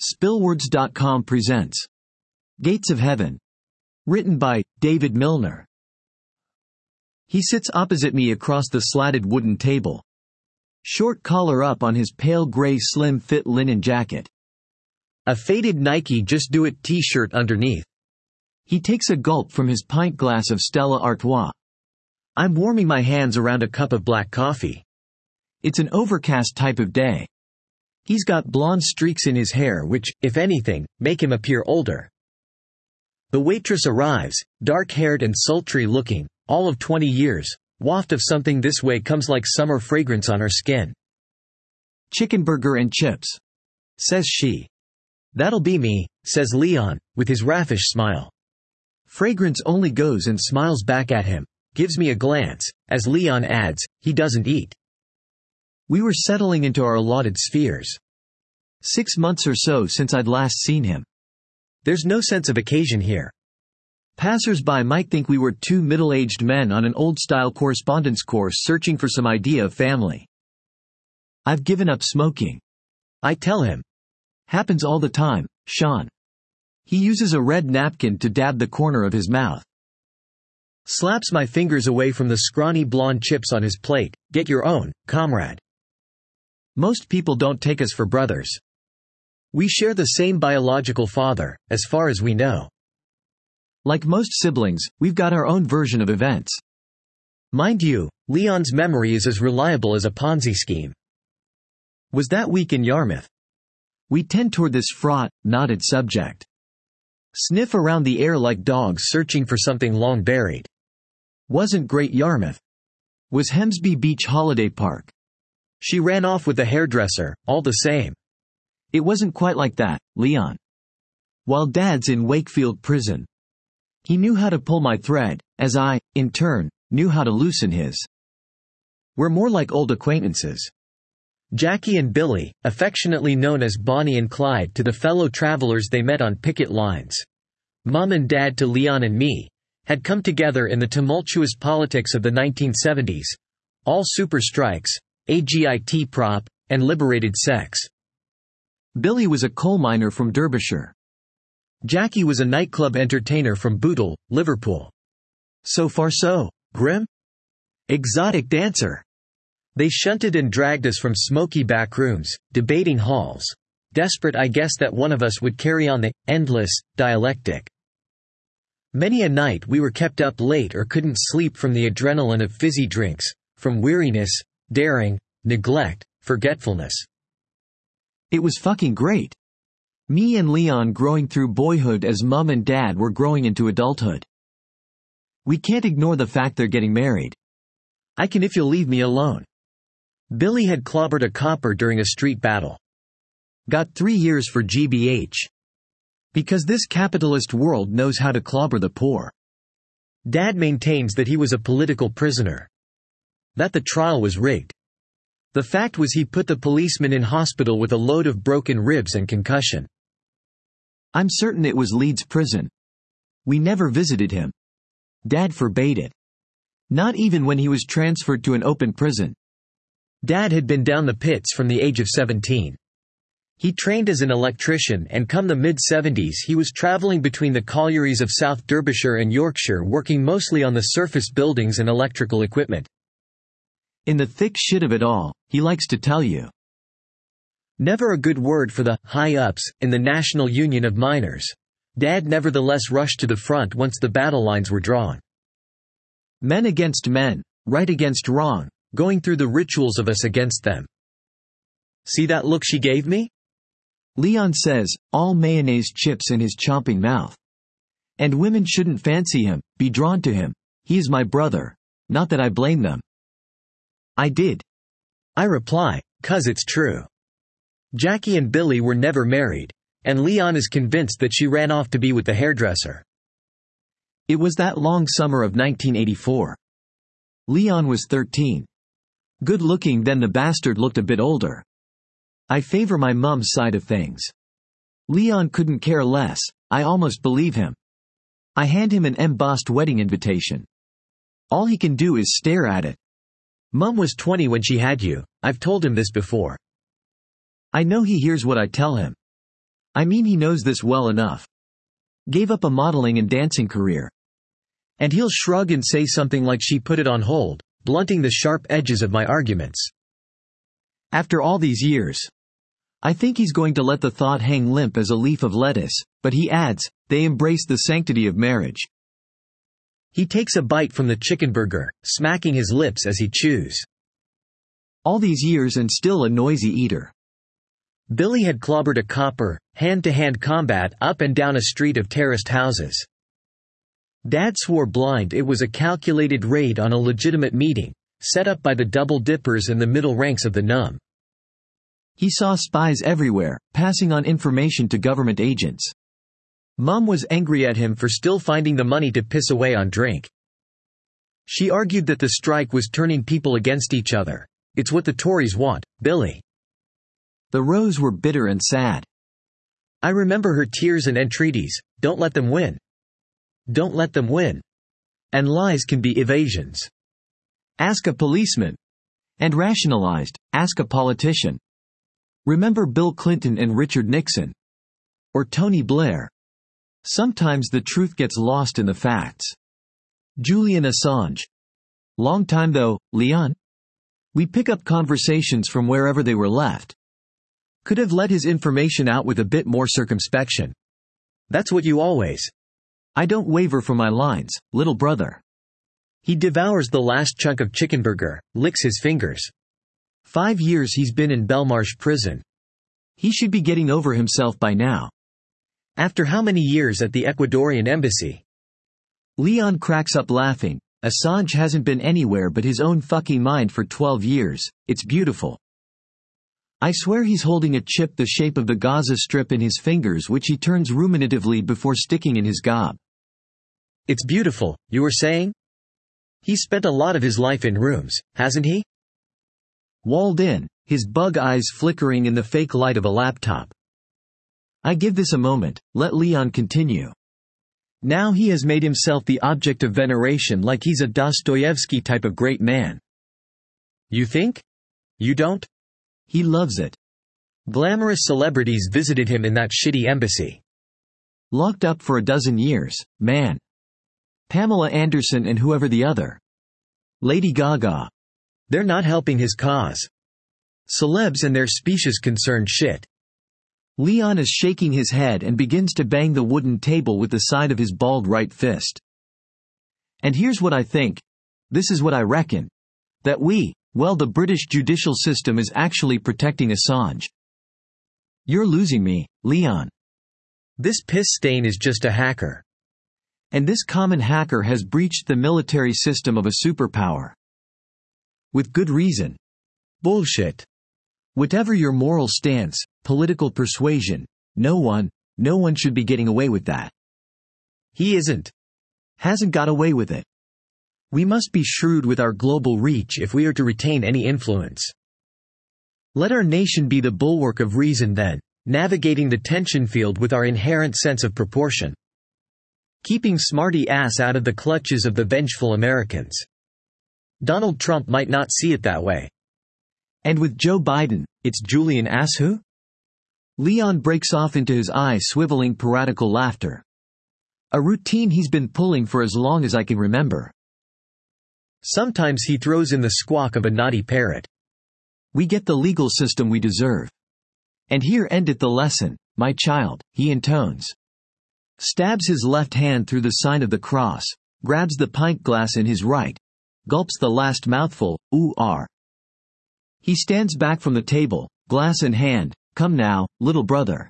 Spillwords.com presents Gates of Heaven. Written by David Milner. He sits opposite me across the slatted wooden table. Short collar up on his pale gray slim-fit linen jacket. A faded Nike Just Do It t-shirt underneath. He takes a gulp from his pint glass of Stella Artois. I'm warming my hands around a cup of black coffee. It's an overcast type of day. He's got blonde streaks in his hair which, if anything, make him appear older. The waitress arrives, dark-haired and sultry-looking, all of 20 years. Waft of something this way comes like summer fragrance on her skin. Chicken burger and chips, says she. That'll be me, says Leon, with his raffish smile. Fragrance only goes and smiles back at him, gives me a glance, as Leon adds, he doesn't eat. We were settling into our allotted spheres. 6 months or so since I'd last seen him. There's no sense of occasion here. Passers-by might think we were two middle-aged men on an old-style correspondence course searching for some idea of family. I've given up smoking, I tell him. Happens all the time, Sean. He uses a red napkin to dab the corner of his mouth. Slaps my fingers away from the scrawny blonde chips on his plate. Get your own, comrade. Most people don't take us for brothers. We share the same biological father, as far as we know. Like most siblings, we've got our own version of events. Mind you, Leon's memory is as reliable as a Ponzi scheme. Was that week in Yarmouth? We tend toward this fraught, knotted subject. Sniff around the air like dogs searching for something long buried. Wasn't Great Yarmouth. Was Hemsby Beach Holiday Park. She ran off with the hairdresser, all the same. It wasn't quite like that, Leon. While Dad's in Wakefield prison. He knew how to pull my thread, as I, in turn, knew how to loosen his. We're more like old acquaintances. Jackie and Billy, affectionately known as Bonnie and Clyde to the fellow travelers they met on picket lines. Mom and Dad to Leon and me, had come together in the tumultuous politics of the 1970s. All super strikes, AGIT prop, and liberated sex. Billy was a coal miner from Derbyshire. Jackie was a nightclub entertainer from Bootle, Liverpool. So far so grim? Exotic dancer. They shunted and dragged us from smoky back rooms, debating halls. Desperate I guess that one of us would carry on the endless dialectic. Many a night we were kept up late or couldn't sleep from the adrenaline of fizzy drinks, from weariness, daring, neglect, forgetfulness. It was fucking great. Me and Leon growing through boyhood as Mum and Dad were growing into adulthood. We can't ignore the fact they're getting married. I can if you'll leave me alone. Billy had clobbered a copper during a street battle. Got 3 years for GBH. Because this capitalist world knows how to clobber the poor. Dad maintains that he was a political prisoner. That the trial was rigged. The fact was he put the policeman in hospital with a load of broken ribs and concussion. I'm certain it was Leeds prison. We never visited him. Dad forbade it. Not even when he was transferred to an open prison. Dad had been down the pits from the age of 17. He trained as an electrician and come the mid-70s he was traveling between the collieries of South Derbyshire and Yorkshire working mostly on the surface buildings and electrical equipment. In the thick shit of it all, he likes to tell you. Never a good word for the high-ups in the National Union of Miners. Dad nevertheless rushed to the front once the battle lines were drawn. Men against men, right against wrong, going through the rituals of us against them. See that look she gave me? Leon says, all mayonnaise chips in his chomping mouth. And women shouldn't fancy him, be drawn to him. He is my brother. Not that I blame them. I did. I reply, 'cause it's true. Jackie and Billy were never married, and Leon is convinced that she ran off to be with the hairdresser. It was that long summer of 1984. Leon was 13. Good looking, then the bastard looked a bit older. I favor my mum's side of things. Leon couldn't care less, I almost believe him. I hand him an embossed wedding invitation. All he can do is stare at it. Mum was 20 when she had you, I've told him this before. I know he hears what I tell him. I mean, he knows this well enough. Gave up a modeling and dancing career. And he'll shrug and say something like she put it on hold, blunting the sharp edges of my arguments. After all these years. I think he's going to let the thought hang limp as a leaf of lettuce, but he adds, they embrace the sanctity of marriage. He takes a bite from the chicken burger, smacking his lips as he chews. All these years and still a noisy eater. Billy had clobbered a copper, hand-to-hand combat up and down a street of terraced houses. Dad swore blind it was a calculated raid on a legitimate meeting, set up by the double-dippers in the middle ranks of the NUM. He saw spies everywhere, passing on information to government agents. Mom was angry at him for still finding the money to piss away on drink. She argued that the strike was turning people against each other. It's what the Tories want, Billy. The rows were bitter and sad. I remember her tears and entreaties, don't let them win. Don't let them win. And lies can be evasions. Ask a policeman. And rationalized, ask a politician. Remember Bill Clinton and Richard Nixon? Or Tony Blair? Sometimes the truth gets lost in the facts. Julian Assange. Long time though, Leon? We pick up conversations from wherever they were left. Could have let his information out with a bit more circumspection. That's what you always. I don't waver from my lines, little brother. He devours the last chunk of chicken burger, licks his fingers. 5 years he's been in Belmarsh prison. He should be getting over himself by now. After how many years at the Ecuadorian embassy? Leon cracks up laughing. Assange hasn't been anywhere but his own fucking mind for 12 years, it's beautiful. I swear he's holding a chip the shape of the Gaza Strip in his fingers which he turns ruminatively before sticking in his gob. It's beautiful, you were saying? He's spent a lot of his life in rooms, hasn't he? Walled in, his bug eyes flickering in the fake light of a laptop. I give this a moment, let Leon continue. Now he has made himself the object of veneration like he's a Dostoevsky type of great man. You think? You don't? He loves it. Glamorous celebrities visited him in that shitty embassy. Locked up for 12 years, man. Pamela Anderson and whoever the other. Lady Gaga. They're not helping his cause. Celebs and their specious concerned shit. Leon is shaking his head and begins to bang the wooden table with the side of his bald right fist. And here's what I think. This is what I reckon. That the British judicial system is actually protecting Assange. You're losing me, Leon. This piss stain is just a hacker. And this common hacker has breached the military system of a superpower. With good reason. Bullshit. Whatever your moral stance, political persuasion, no one should be getting away with that. He isn't. Hasn't got away with it. We must be shrewd with our global reach if we are to retain any influence. Let our nation be the bulwark of reason then, navigating the tension field with our inherent sense of proportion. Keeping smarty ass out of the clutches of the vengeful Americans. Donald Trump might not see it that way. And with Joe Biden, it's Julian Assange? Leon breaks off into his eye-swiveling piratical laughter. A routine he's been pulling for as long as I can remember. Sometimes he throws in the squawk of a naughty parrot. We get the legal system we deserve. And here endeth the lesson, my child, he intones. Stabs his left hand through the sign of the cross, grabs the pint glass in his right, gulps the last mouthful, ooh-ah. He stands back from the table, glass in hand, come now, little brother.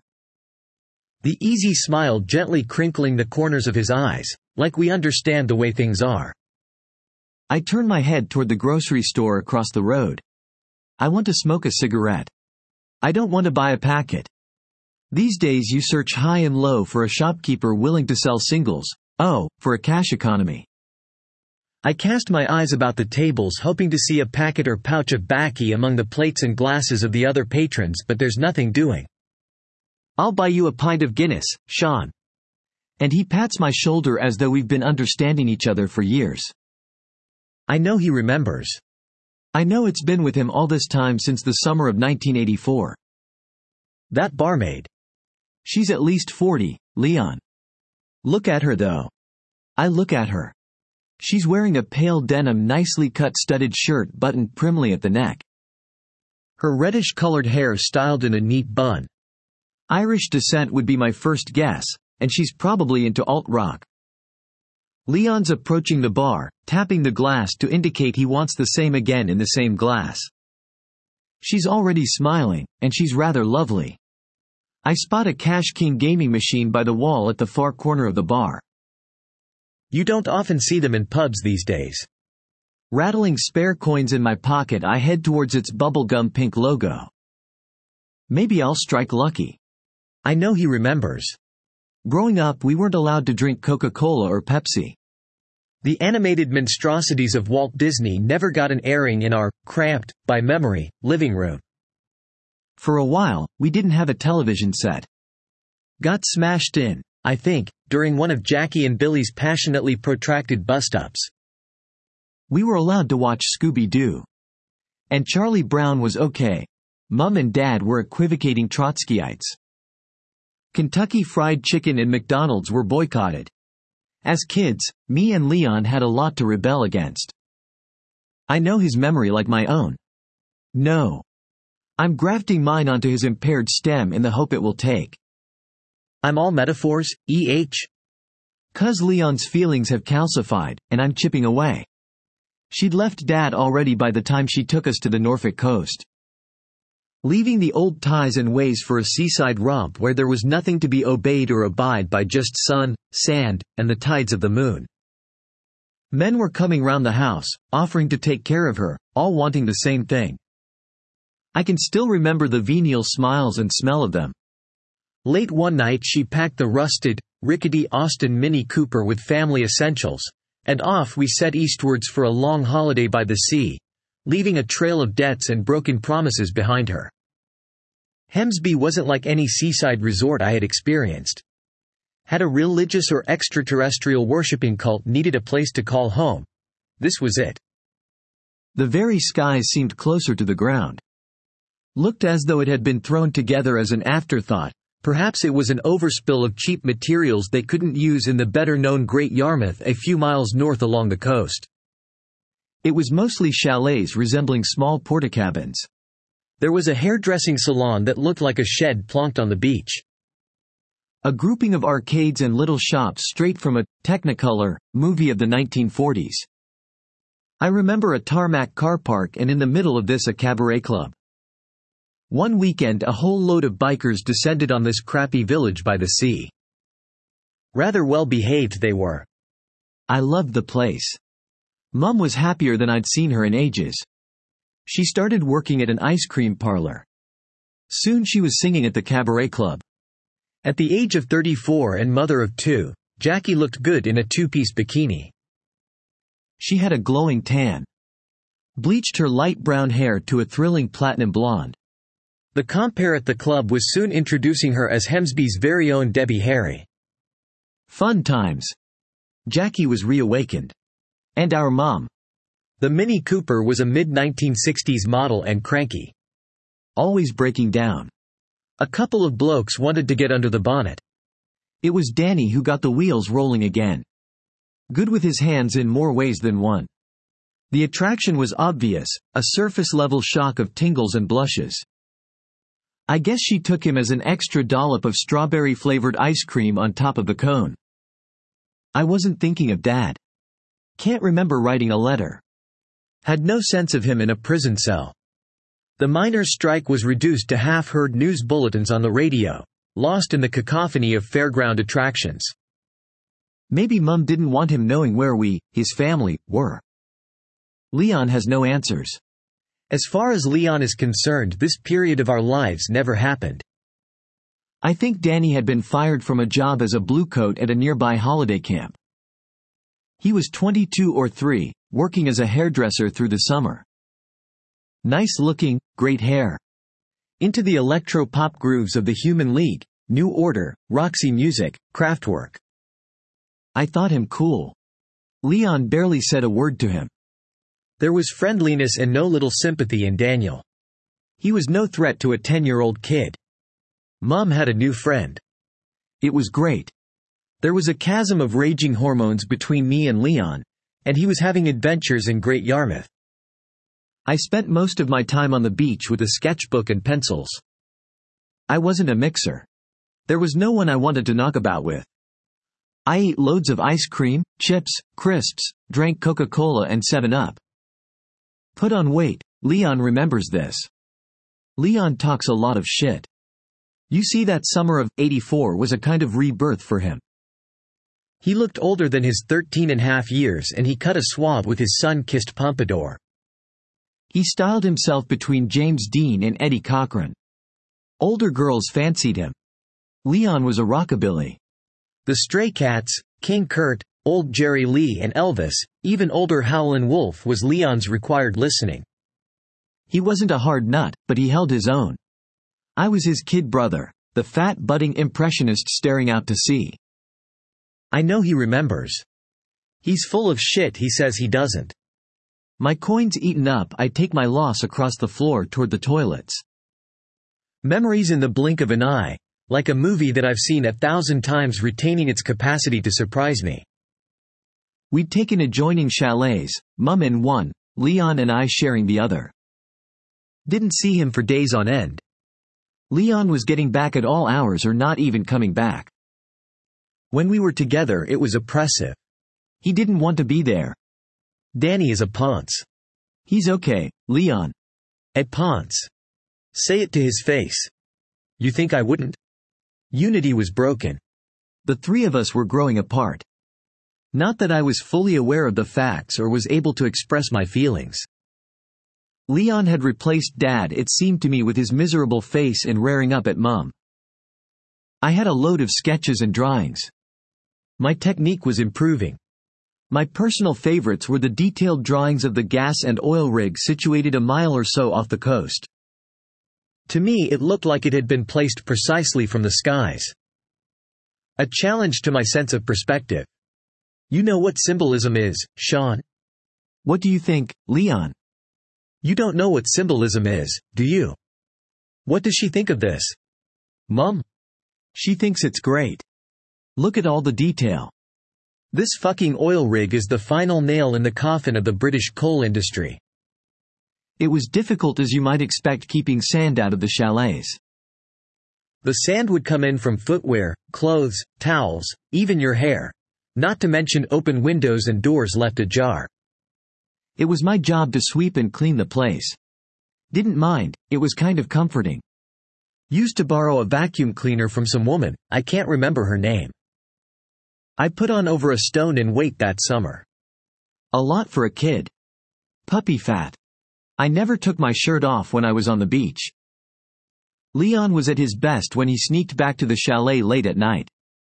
The easy smile gently crinkling the corners of his eyes, like we understand the way things are. I turn my head toward the grocery store across the road. I want to smoke a cigarette. I don't want to buy a packet. These days you search high and low for a shopkeeper willing to sell singles, for a cash economy. I cast my eyes about the tables hoping to see a packet or pouch of baccy among the plates and glasses of the other patrons, but there's nothing doing. I'll buy you a pint of Guinness, Sean. And he pats my shoulder as though we've been understanding each other for years. I know he remembers. I know it's been with him all this time since the summer of 1984. That barmaid. She's at least 40, Leon. Look at her though. I look at her. She's wearing a pale denim nicely cut studded shirt buttoned primly at the neck. Her reddish-colored hair styled in a neat bun. Irish descent would be my first guess, and she's probably into alt-rock. Leon's approaching the bar, tapping the glass to indicate he wants the same again in the same glass. She's already smiling, and she's rather lovely. I spot a Cash King gaming machine by the wall at the far corner of the bar. You don't often see them in pubs these days. Rattling spare coins in my pocket, I head towards its bubblegum pink logo. Maybe I'll strike lucky. I know he remembers. Growing up, we weren't allowed to drink Coca-Cola or Pepsi. The animated monstrosities of Walt Disney never got an airing in our, cramped, by memory, living room. For a while, we didn't have a television set. Got smashed in, I think, during one of Jackie and Billy's passionately protracted bust-ups. We were allowed to watch Scooby-Doo. And Charlie Brown was okay. Mum and Dad were equivocating Trotskyites. Kentucky Fried Chicken and McDonald's were boycotted. As kids, me and Leon had a lot to rebel against. I know his memory like my own. No. I'm grafting mine onto his impaired stem in the hope it will take. I'm all metaphors, eh? 'Cause Leon's feelings have calcified, and I'm chipping away. She'd left Dad already by the time she took us to the Norfolk coast. Leaving the old ties and ways for a seaside romp where there was nothing to be obeyed or abide by, just sun, sand, and the tides of the moon. Men were coming round the house, offering to take care of her, all wanting the same thing. I can still remember the venial smiles and smell of them. Late one night she packed the rusted, rickety Austin Mini Cooper with family essentials, and off we set eastwards for a long holiday by the sea, leaving a trail of debts and broken promises behind her. Hemsby wasn't like any seaside resort I had experienced. Had a religious or extraterrestrial worshipping cult needed a place to call home, this was it. The very skies seemed closer to the ground. Looked as though it had been thrown together as an afterthought. Perhaps it was an overspill of cheap materials they couldn't use in the better-known Great Yarmouth a few miles north along the coast. It was mostly chalets resembling small portakabins. There was a hairdressing salon that looked like a shed plonked on the beach. A grouping of arcades and little shops straight from a Technicolor movie of the 1940s. I remember a tarmac car park, and in the middle of this a cabaret club. One weekend a whole load of bikers descended on this crappy village by the sea. Rather well behaved they were. I loved the place. Mum was happier than I'd seen her in ages. She started working at an ice cream parlor. Soon she was singing at the cabaret club. At the age of 34 and mother of 2, Jackie looked good in a two-piece bikini. She had a glowing tan. Bleached her light brown hair to a thrilling platinum blonde. The compere at the club was soon introducing her as Hemsby's very own Debbie Harry. Fun times. Jackie was reawakened. And our mom. The Mini Cooper was a mid-1960s model and cranky. Always breaking down. A couple of blokes wanted to get under the bonnet. It was Danny who got the wheels rolling again. Good with his hands in more ways than one. The attraction was obvious, a surface-level shock of tingles and blushes. I guess she took him as an extra dollop of strawberry-flavored ice cream on top of the cone. I wasn't thinking of Dad. Can't remember writing a letter. Had no sense of him in a prison cell. The miners' strike was reduced to half-heard news bulletins on the radio, lost in the cacophony of fairground attractions. Maybe Mum didn't want him knowing where we, his family, were. Leon has no answers. As far as Leon is concerned, this period of our lives never happened. I think Danny had been fired from a job as a bluecoat at a nearby holiday camp. He was 22 or 3, working as a hairdresser through the summer. Nice looking, great hair. Into the electro-pop grooves of the Human League, New Order, Roxy Music, Kraftwerk. I thought him cool. Leon barely said a word to him. There was friendliness and no little sympathy in Daniel. He was no threat to a 10-year-old kid. Mom had a new friend. It was great. There was a chasm of raging hormones between me and Leon, and he was having adventures in Great Yarmouth. I spent most of my time on the beach with a sketchbook and pencils. I wasn't a mixer. There was no one I wanted to knock about with. I ate loads of ice cream, chips, crisps, drank Coca-Cola and 7-Up. Put on weight. Leon remembers this. Leon talks a lot of shit. You see, that summer of '84 was a kind of rebirth for him. He looked older than his 13.5 years, and he cut a swab with his sun-kissed pompadour. He styled himself between James Dean and Eddie Cochran. Older girls fancied him. Leon was a rockabilly. The Stray Cats, King Kurt, Old Jerry Lee and Elvis, even older Howlin' Wolf was Leon's required listening. He wasn't a hard nut, but he held his own. I was his kid brother, the fat budding impressionist staring out to sea. I know he remembers. He's full of shit he says he doesn't. My coins eaten up, I take my loss across the floor toward the toilets. Memories in the blink of an eye, like a movie that I've seen 1,000 times, retaining its capacity to surprise me. We'd taken adjoining chalets, Mum in one, Leon and I sharing the other. Didn't see him for days on end. Leon was getting back at all hours or not even coming back. When we were together it was oppressive. He didn't want to be there. Danny is a ponce. He's okay, Leon. A ponce. Say it to his face. You think I wouldn't? Unity was broken. The three of us were growing apart. Not that I was fully aware of the facts or was able to express my feelings. Leon had replaced Dad, it seemed to me, with his miserable face and raring up at Mum. I had a load of sketches and drawings. My technique was improving. My personal favorites were the detailed drawings of the gas and oil rig situated a mile or so off the coast. To me it looked like it had been placed precisely from the skies. A challenge to my sense of perspective. You know what symbolism is, Sean? What do you think, Leon? You don't know what symbolism is, do you? What does she think of this? Mum? She thinks it's great. Look at all the detail. This fucking oil rig is the final nail in the coffin of the British coal industry. It was difficult, as you might expect, keeping sand out of the chalets. The sand would come in from footwear, clothes, towels, even your hair. Not to mention open windows and doors left ajar. It was my job to sweep and clean the place. Didn't mind, it was kind of comforting. Used to borrow a vacuum cleaner from some woman, I can't remember her name. I put on over a stone in weight that summer. A lot for a kid. Puppy fat. I never took my shirt off when I was on the beach. Leon was at his best when he sneaked back to the chalet late at night.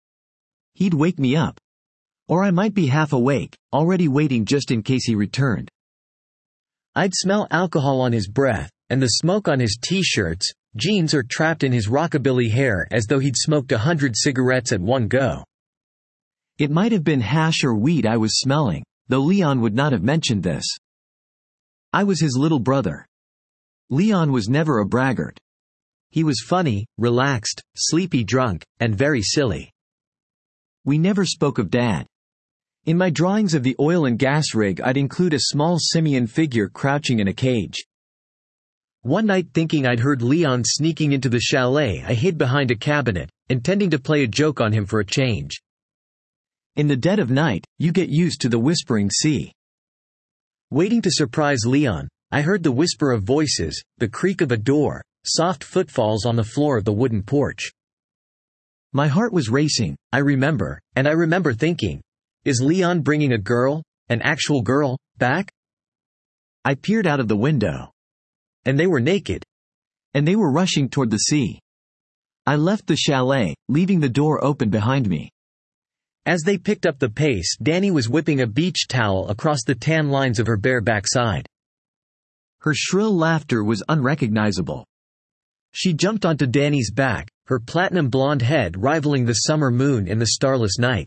He'd wake me up. Or I might be half awake, already waiting just in case he returned. I'd smell alcohol on his breath, and the smoke on his t-shirts, jeans, or trapped in his rockabilly hair, as though he'd smoked 100 cigarettes at one go. It might have been hash or weed I was smelling, though Leon would not have mentioned this. I was his little brother. Leon was never a braggart. He was funny, relaxed, sleepy drunk, and very silly. We never spoke of Dad. In my drawings of the oil and gas rig I'd include a small simian figure crouching in a cage. One night, thinking I'd heard Leon sneaking into the chalet, I hid behind a cabinet, intending to play a joke on him for a change. In the dead of night, you get used to the whispering sea. Waiting to surprise Leon, I heard the whisper of voices, the creak of a door, soft footfalls on the floor of the wooden porch. My heart was racing, I remember thinking, is Leon bringing a girl, an actual girl, back? I peered out of the window. And they were naked. And they were rushing toward the sea. I left the chalet, leaving the door open behind me. As they picked up the pace, Danny was whipping a beach towel across the tan lines of her bare backside. Her shrill laughter was unrecognizable. She jumped onto Danny's back, her platinum blonde head rivaling the summer moon in the starless night.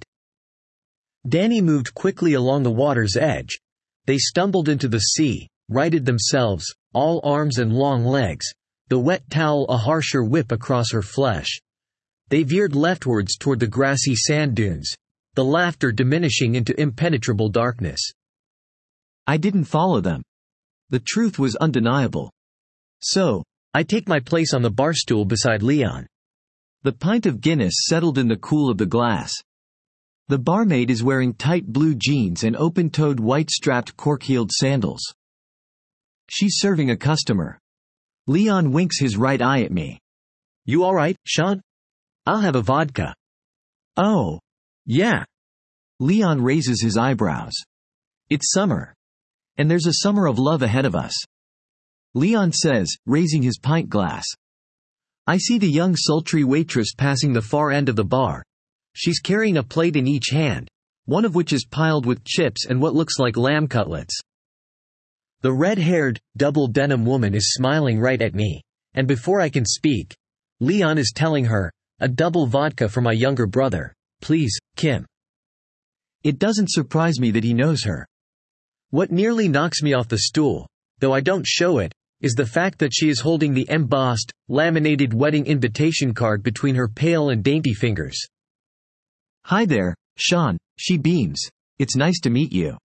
Danny moved quickly along the water's edge. They stumbled into the sea, righted themselves, all arms and long legs, the wet towel a harsher whip across her flesh. They veered leftwards toward the grassy sand dunes, the laughter diminishing into impenetrable darkness. I didn't follow them. The truth was undeniable. So, I take my place on the bar stool beside Leon. The pint of Guinness settled in the cool of the glass. The barmaid is wearing tight blue jeans and open-toed white-strapped cork-heeled sandals. She's serving a customer. Leon winks his right eye at me. You all right, Sean? I'll have a vodka. Oh. Yeah. Leon raises his eyebrows. It's summer. And there's a summer of love ahead of us. Leon says, raising his pint glass. I see the young sultry waitress passing the far end of the bar. She's carrying a plate in each hand, one of which is piled with chips and what looks like lamb cutlets. The red-haired, double denim woman is smiling right at me, and before I can speak, Leon is telling her, a double vodka for my younger brother, please, Kim. It doesn't surprise me that he knows her. What nearly knocks me off the stool, though I don't show it, is the fact that she is holding the embossed, laminated wedding invitation card between her pale and dainty fingers. Hi there, Sean, she beams. It's nice to meet you.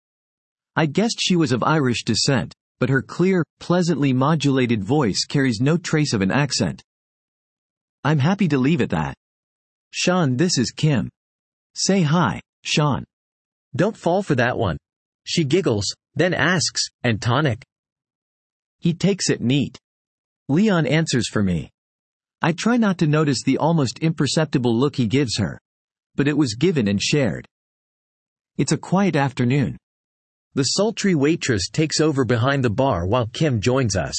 I guessed she was of Irish descent, but her clear, pleasantly modulated voice carries no trace of an accent. I'm happy to leave it that. Sean, this is Kim. Say hi, Sean. Don't fall for that one. She giggles, then asks, and tonic? He takes it neat. Leon answers for me. I try not to notice the almost imperceptible look he gives her. But it was given and shared. It's a quiet afternoon. The sultry waitress takes over behind the bar while Kim joins us.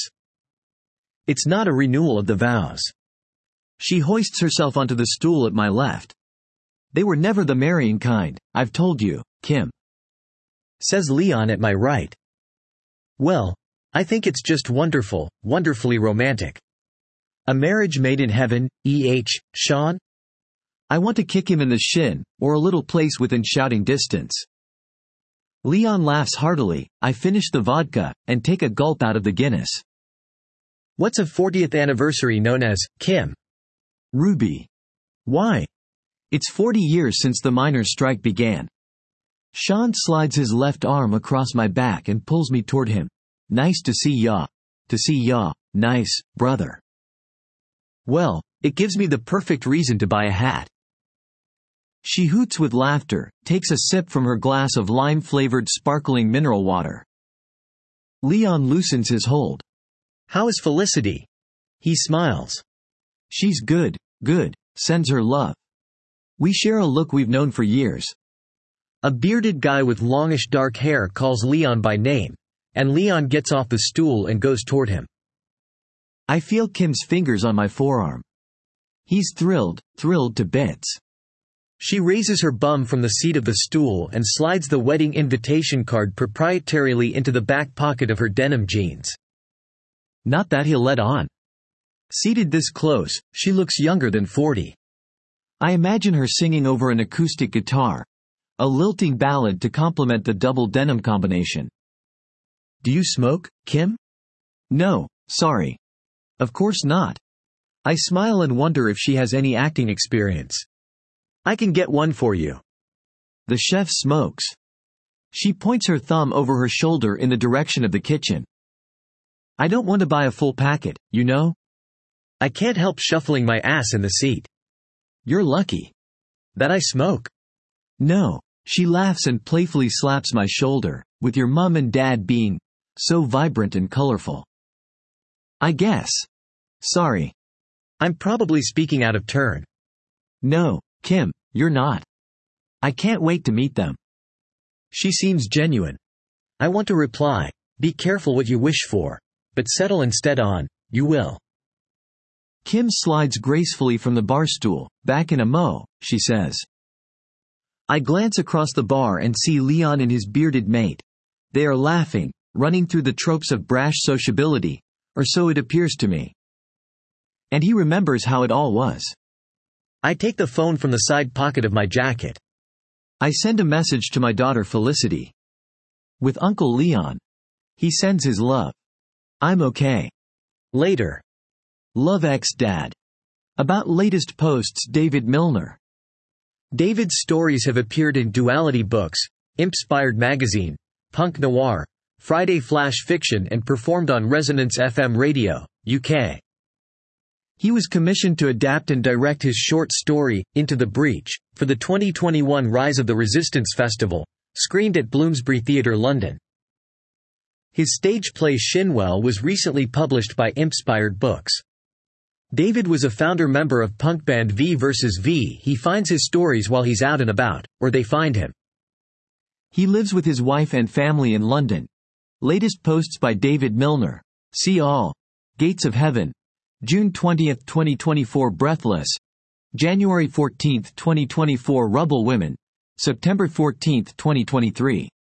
It's not a renewal of the vows. She hoists herself onto the stool at my left. They were never the marrying kind, I've told you, Kim. Says Leon at my right. Well, I think it's just wonderful, wonderfully romantic. A marriage made in heaven, Sean? I want to kick him in the shin, or a little place within shouting distance. Leon laughs heartily. I finish the vodka, and take a gulp out of the Guinness. What's a 40th anniversary known as, Kim? Ruby. Why? It's 40 years since the miners' strike began. Sean slides his left arm across my back and pulls me toward him. Nice to see ya. To see ya, nice, brother. Well, it gives me the perfect reason to buy a hat. She hoots with laughter, takes a sip from her glass of lime-flavored sparkling mineral water. Leon loosens his hold. How is Felicity? He smiles. She's good, sends her love. We share a look we've known for years. A bearded guy with longish dark hair calls Leon by name, and Leon gets off the stool and goes toward him. I feel Kim's fingers on my forearm. He's thrilled to bits. She raises her bum from the seat of the stool and slides the wedding invitation card proprietarily into the back pocket of her denim jeans. Not that he'll let on. Seated this close, she looks younger than 40. I imagine her singing over an acoustic guitar, a lilting ballad to complement the double denim combination. Do you smoke, Kim? No, sorry. Of course not. I smile and wonder if she has any acting experience. I can get one for you. The chef smokes. She points her thumb over her shoulder in the direction of the kitchen. I don't want to buy a full packet, you know? I can't help shuffling my ass in the seat. You're lucky. That I smoke. No, she laughs and playfully slaps my shoulder, with your mum and dad being so vibrant and colorful. I guess. Sorry. I'm probably speaking out of turn. No, Kim, you're not. I can't wait to meet them. She seems genuine. I want to reply, be careful what you wish for, but settle instead on, you will. Kim slides gracefully from the bar stool, back in a mo, she says. I glance across the bar and see Leon and his bearded mate. They are laughing, running through the tropes of brash sociability, or so it appears to me. And he remembers how it all was. I take the phone from the side pocket of my jacket. I send a message to my daughter Felicity. With Uncle Leon. He sends his love. I'm okay. Later. Love ex-dad. About latest posts David Milner. David's stories have appeared in Duality Books, Impspired Magazine, Punk Noir, Friday Flash Fiction and performed on Resonance FM Radio, UK. He was commissioned to adapt and direct his short story, Into the Breach, for the 2021 Rise of the Resistance Festival, screened at Bloomsbury Theatre London. His stage play Shinwell was recently published by Impspired Books. David was a founder member of punk band V vs. V. He finds his stories while he's out and about, or they find him. He lives with his wife and family in London. Latest posts by David Milner. See all. Gates of Heaven. June 20, 2024 Breathless. January 14, 2024 Rubble Women. September 14, 2023.